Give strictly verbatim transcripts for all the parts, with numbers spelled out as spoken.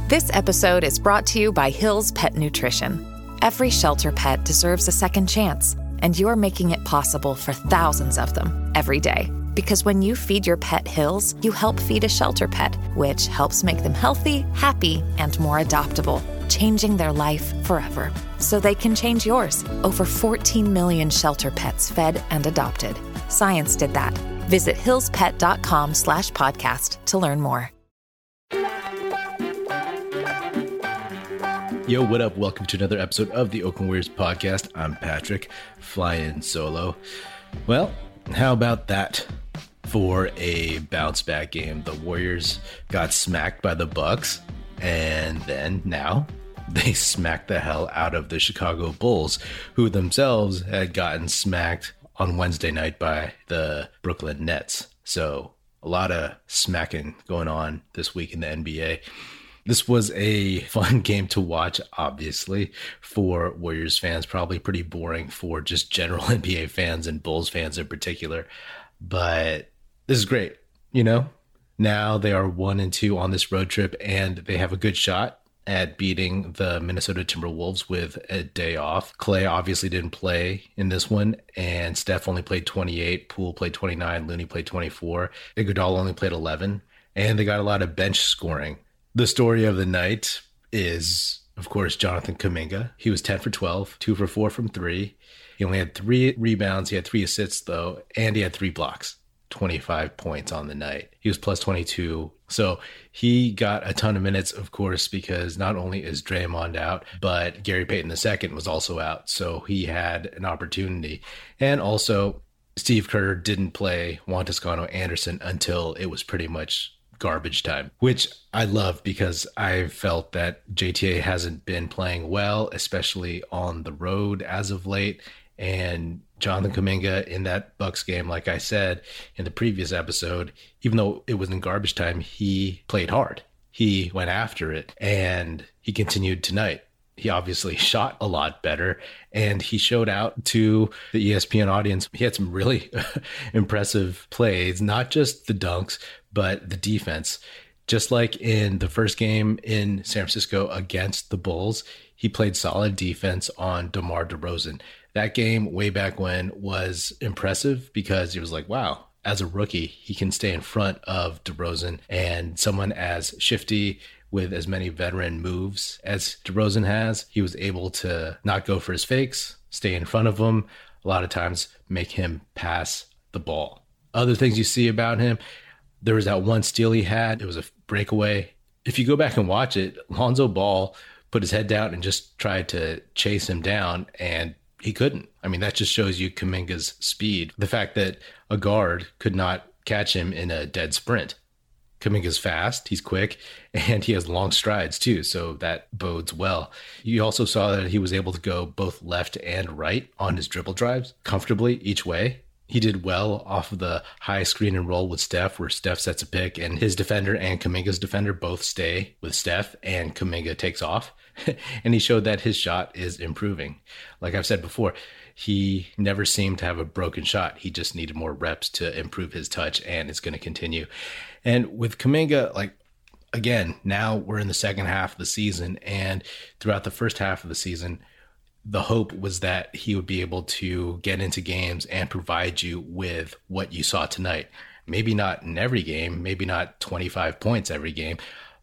This episode is brought to you by Hill's Pet Nutrition. Every shelter pet deserves a second chance, and you're making it possible for thousands of them every day. Because when you feed your pet Hill's, you help feed a shelter pet, which helps make them healthy, happy, and more adoptable, changing their life forever. So they can change yours. Over fourteen million shelter pets fed and adopted. Science did that. Visit hillspet.com slash podcast to learn more. Yo, what up? Welcome to another episode of the Oakland Warriors podcast. I'm Patrick, flying solo. Well, how about that for a bounce back game? The Warriors got smacked by the Bucks, and then now they smacked the hell out of the Chicago Bulls, who themselves had gotten smacked on Wednesday night by the Brooklyn Nets. So a lot of smacking going on this week in the N B A. This was a fun game to watch, obviously, for Warriors fans. Probably pretty boring for just general N B A fans and Bulls fans in particular. But this is great. You know, now they are one and two on this road trip, and they have a good shot at beating the Minnesota Timberwolves with a day off. Clay obviously didn't play in this one, and Steph only played twenty-eight. Poole played twenty-nine. Looney played twenty-four. Iguodala only played eleven. And they got a lot of bench scoring. The story of the night is, of course, Jonathan Kuminga. He was ten for twelve, two for four from three. He only had three rebounds. He had three assists, though, and he had three blocks. twenty-five points on the night. He was plus twenty-two. So he got a ton of minutes, of course, because not only is Draymond out, but Gary Payton the Second was also out. So he had an opportunity. And also, Steve Kerr didn't play Juan Toscano Anderson until it was pretty much garbage time, which I love because I felt that J T A hasn't been playing well, especially on the road as of late. And Jonathan Kuminga in that Bucks game, like I said in the previous episode, even though it was in garbage time, he played hard. He went after it, and he continued tonight. He obviously shot a lot better, and he showed out to the E S P N audience. He had some really impressive plays, not just the dunks, but the defense. Just like in the first game in San Francisco against the Bulls, he played solid defense on DeMar DeRozan. That game way back when was impressive because he was like, wow, as a rookie, he can stay in front of DeRozan, and someone as shifty with as many veteran moves as DeRozan has, he was able to not go for his fakes, stay in front of him, a lot of times make him pass the ball. Other things you see about him, there was that one steal he had. It was a breakaway. If you go back and watch it, Lonzo Ball put his head down and just tried to chase him down, and he couldn't. I mean, that just shows you Kuminga's speed. The fact that a guard could not catch him in a dead sprint. Kuminga's fast, he's quick, and he has long strides too, so that bodes well. You also saw that he was able to go both left and right on his dribble drives comfortably each way. He did well off of the high screen and roll with Steph, where Steph sets a pick and his defender and Kuminga's defender both stay with Steph, and Kuminga takes off. And he showed that his shot is improving. Like I've said before, he never seemed to have a broken shot. He just needed more reps to improve his touch, and it's going to continue. And with Kuminga, like, again, now we're in the second half of the season, and throughout the first half of the season, the hope was that he would be able to get into games and provide you with what you saw tonight. Maybe not in every game, maybe not twenty-five points every game,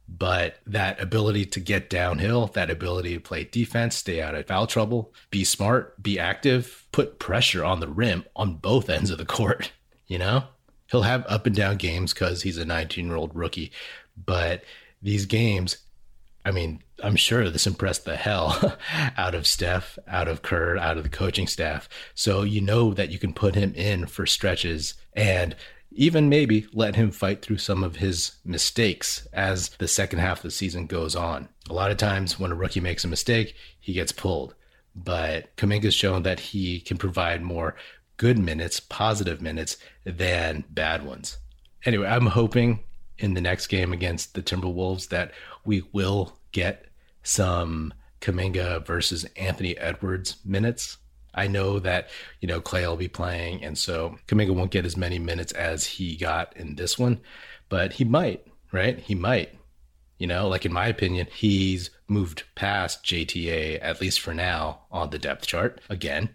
but that ability to get downhill, that ability to play defense, stay out of foul trouble, be smart, be active, put pressure on the rim on both ends of the court. You know, he'll have up and down games because he's a nineteen-year-old rookie, but these games, I mean, I'm sure this impressed the hell out of Steph, out of Kerr, out of the coaching staff. So you know that you can put him in for stretches and even maybe let him fight through some of his mistakes as the second half of the season goes on. A lot of times when a rookie makes a mistake, he gets pulled. But Kuminga's shown that he can provide more good minutes, positive minutes, than bad ones. Anyway, I'm hoping in the next game against the Timberwolves that we will get some Kuminga versus Anthony Edwards minutes. I know that, you know, Clay will be playing, and so Kuminga won't get as many minutes as he got in this one, but he might, right? He might. You know, like in my opinion, he's moved past J T A, at least for now, on the depth chart again.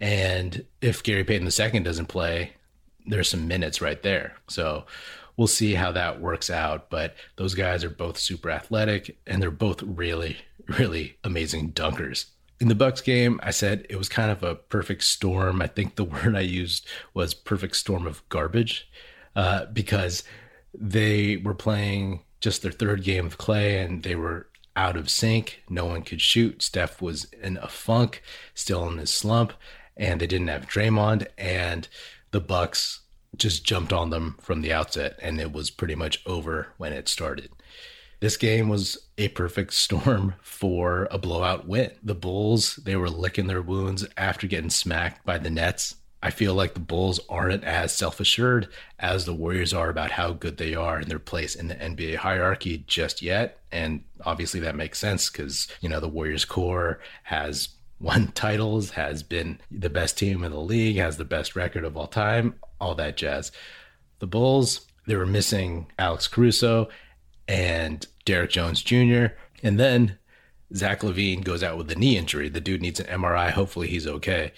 And if Gary Payton the second doesn't play, there's some minutes right there. So we'll see how that works out. But those guys are both super athletic, and they're both really, really amazing dunkers. In the Bucks game, I said it was kind of a perfect storm. I think the word I used was perfect storm of garbage, uh, because they were playing just their third game with Clay, and they were out of sync. No one could shoot. Steph was in a funk, still in his slump, and they didn't have Draymond, and the Bucks just jumped on them from the outset, and it was pretty much over when it started. This game was a perfect storm for a blowout win. The Bulls, they were licking their wounds after getting smacked by the Nets. I feel like the Bulls aren't as self-assured as the Warriors are about how good they are in their place in the N B A hierarchy just yet. And obviously that makes sense because, you know, the Warriors core has won titles, has been the best team in the league, has the best record of all time, all that jazz. The Bulls, they were missing Alex Caruso and Derek Jones Junior And then Zach LaVine goes out with a knee injury. The dude needs an M R I. Hopefully he's okay.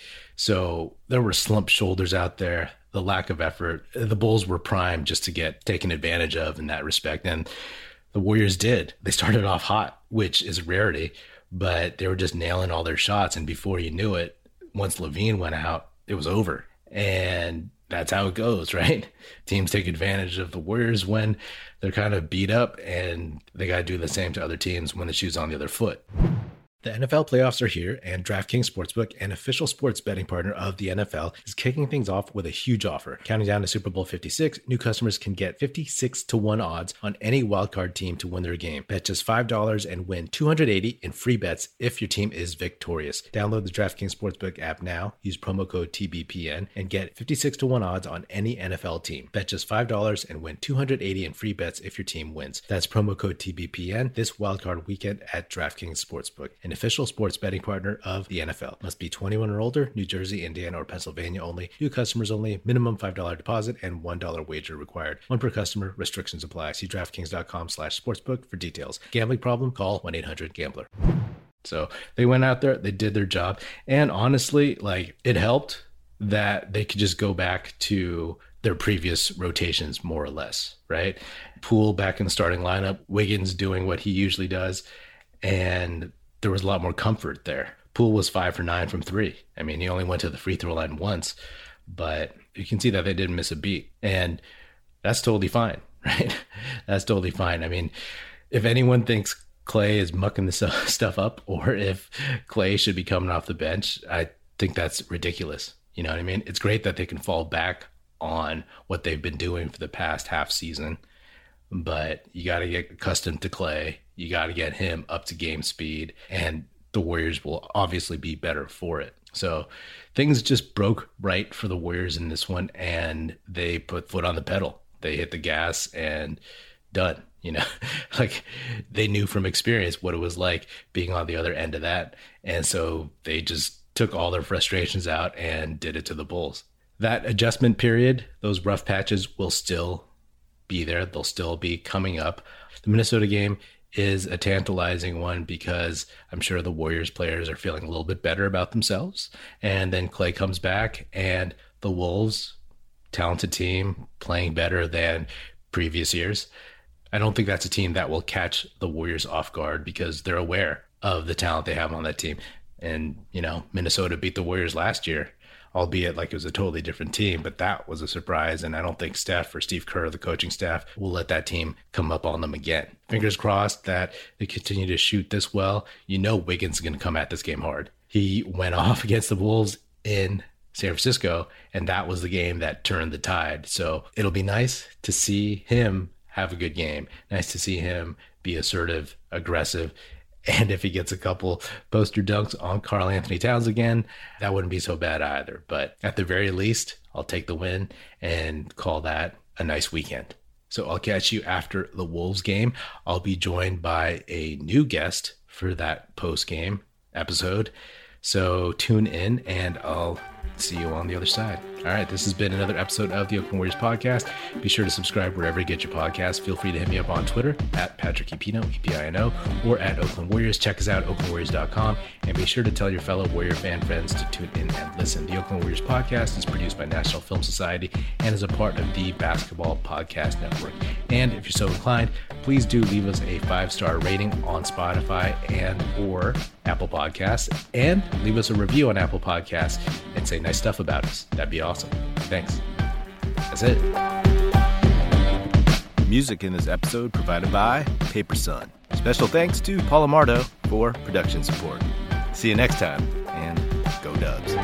So there were slumped shoulders out there, the lack of effort. The Bulls were primed just to get taken advantage of in that respect. And the Warriors did. They started off hot, which is a rarity, but they were just nailing all their shots. And before you knew it, once LaVine went out, it was over. And that's how it goes, right? Teams take advantage of the Warriors when they're kind of beat up, and they got to do the same to other teams when the shoe's on the other foot. The N F L playoffs are here, and DraftKings Sportsbook, an official sports betting partner of the N F L, is kicking things off with a huge offer. Counting down to Super Bowl fifty-six, new customers can get fifty-six to one odds on any wildcard team to win their game. Bet just five dollars and win two hundred eighty in free bets if your team is victorious. Download the DraftKings Sportsbook app now, use promo code T B P N, and get fifty-six to one odds on any N F L team. Bet just five dollars and win two hundred eighty in free bets if your team wins. That's promo code T B P N this wildcard weekend at DraftKings Sportsbook, an official sports betting partner of the N F L. Must be twenty-one or older, New Jersey, Indiana, or Pennsylvania only. New customers only. Minimum five dollars deposit and one dollar wager required. One per customer. Restrictions apply. See DraftKings.com slash sportsbook for details. Gambling problem? Call one eight hundred gambler. So they went out there, they did their job. And honestly, like, it helped that they could just go back to their previous rotations more or less, right? Poole back in the starting lineup, Wiggins doing what he usually does, and there was a lot more comfort there. Poole was five for nine from three. I mean, he only went to the free throw line once, but you can see that they didn't miss a beat, and that's totally fine, right? That's totally fine. I mean, if anyone thinks Clay is mucking this stuff up, or if Clay should be coming off the bench, I think that's ridiculous. You know what I mean? It's great that they can fall back on what they've been doing for the past half season, but you got to get accustomed to Clay. You got to get him up to game speed, and the Warriors will obviously be better for it. So things just broke right for the Warriors in this one, and they put foot on the pedal. They hit the gas and done. You know, like they knew from experience what it was like being on the other end of that. And so they just took all their frustrations out and did it to the Bulls. That adjustment period, those rough patches will still be there. They'll still be coming up. The Minnesota game is a tantalizing one because I'm sure the Warriors players are feeling a little bit better about themselves. And then Clay comes back, and the Wolves, talented team, playing better than previous years. I don't think that's a team that will catch the Warriors off guard because they're aware of the talent they have on that team. And, you know, Minnesota beat the Warriors last year, albeit like it was a totally different team, but that was a surprise. And I don't think Steph or Steve Kerr, the coaching staff, will let that team come up on them again. Fingers crossed that they continue to shoot this well. You know, Wiggins is going to come at this game hard. He went off against the Wolves in San Francisco, and that was the game that turned the tide. So it'll be nice to see him have a good game. Nice to see him be assertive, aggressive. And if he gets a couple poster dunks on Karl Anthony Towns again, that wouldn't be so bad either. But at the very least, I'll take the win and call that a nice weekend. So I'll catch you after the Wolves game. I'll be joined by a new guest for that post-game episode. So tune in, and I'll see you on the other side. All right, this has been another episode of the Oakland Warriors podcast. Be sure to subscribe wherever you get your podcast. Feel free to hit me up on Twitter at Patrick Epino, E P I N O, or at Oakland Warriors. Check us out, oakland warriors dot com, and be sure to tell your fellow Warrior fan friends to tune in and listen. The Oakland Warriors podcast is produced by National Film Society and is a part of the Basketball Podcast Network. And if you're so inclined, please do leave us a five-star rating on Spotify and or Apple Podcasts, and leave us a review on Apple Podcasts and say nice stuff about us. That'd be awesome. Thanks. That's it. Music in this episode provided by Paper Sun. Special thanks to Paul Amardo for production support. See you next time, and go Dubs.